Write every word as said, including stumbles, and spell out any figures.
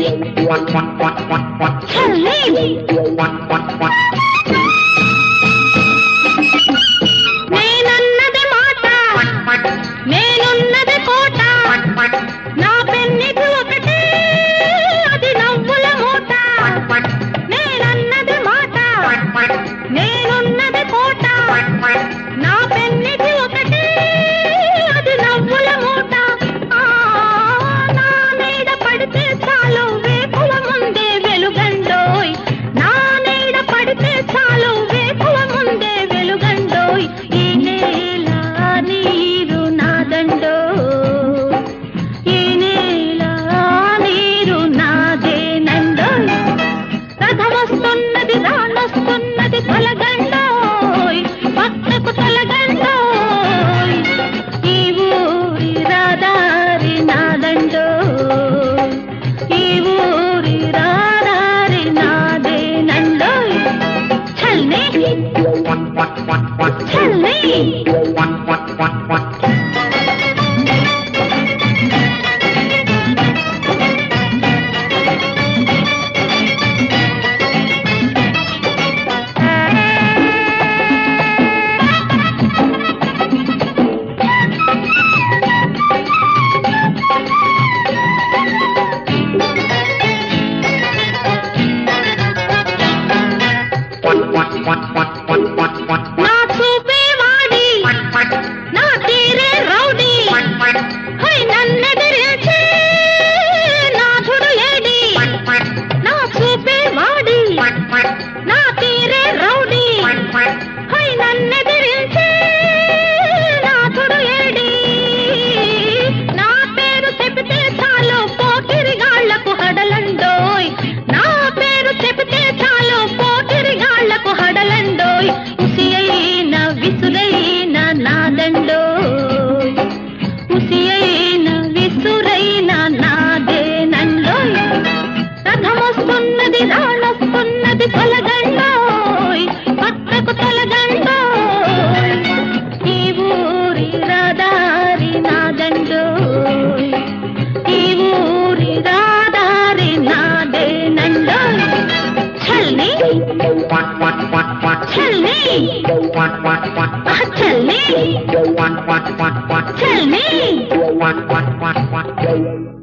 చల్ని నేనన్నది మాట నేనున్నది కోట నా పెన్నిది ఒకటే అది నవ్వుల మూట నేనన్నది మాట నేనున్నది కోట నా పెన్నిది ఒకటే అది నవ్వుల మూట నా నీడ పడితే చాలు వేకువ ముందే వెలుగండోయ్ నా నీడ పడితే చాలు వేకువ ముందే వెలుగండోయ్ ఈ నేల నీరు నాదండోయ్ ఈ నేల నీరు నాదేనండోయ్ రథమొస్తున్నది దానొస్తున్నది తొలగండోయ్ పక్కకు తొలగండోయ్ ఈ ఊరి రాదారి నాదండోయ్ ఈ ఊరి రాదారి నాదేనండోయ్ చల్ని చల్ని నా చూపే వాడి నా తీరే రౌడీ హై నన్నెదిరించే నాథుడు ఏడి నా చూపే వాడి నా తీరే రౌడీ హై నన్నెదిరించే నాథుడు ఏడి నా పేరు చెబితే చాలు పోకిరిగాళ్లకు హడలండోయ్ నా పేరు చెబితే చాలు పోకిరిగాళ్లకు హడలండోయ్ ఉసి అయిన విసురైన నాదండోయ్ ఉసి అయిన విసురైన నాదేనండోయ్ రథమొస్తున్నది రాణొస్తున్నది తొలగండోయ్ పక్కకు తొలగండోయ్ ఈ ఊరి రాదారి నాదండోయ్ ఈ ఊరి రాదారి నాదేనండోయ్ చల్ని చల్ని చల్ని చల్ని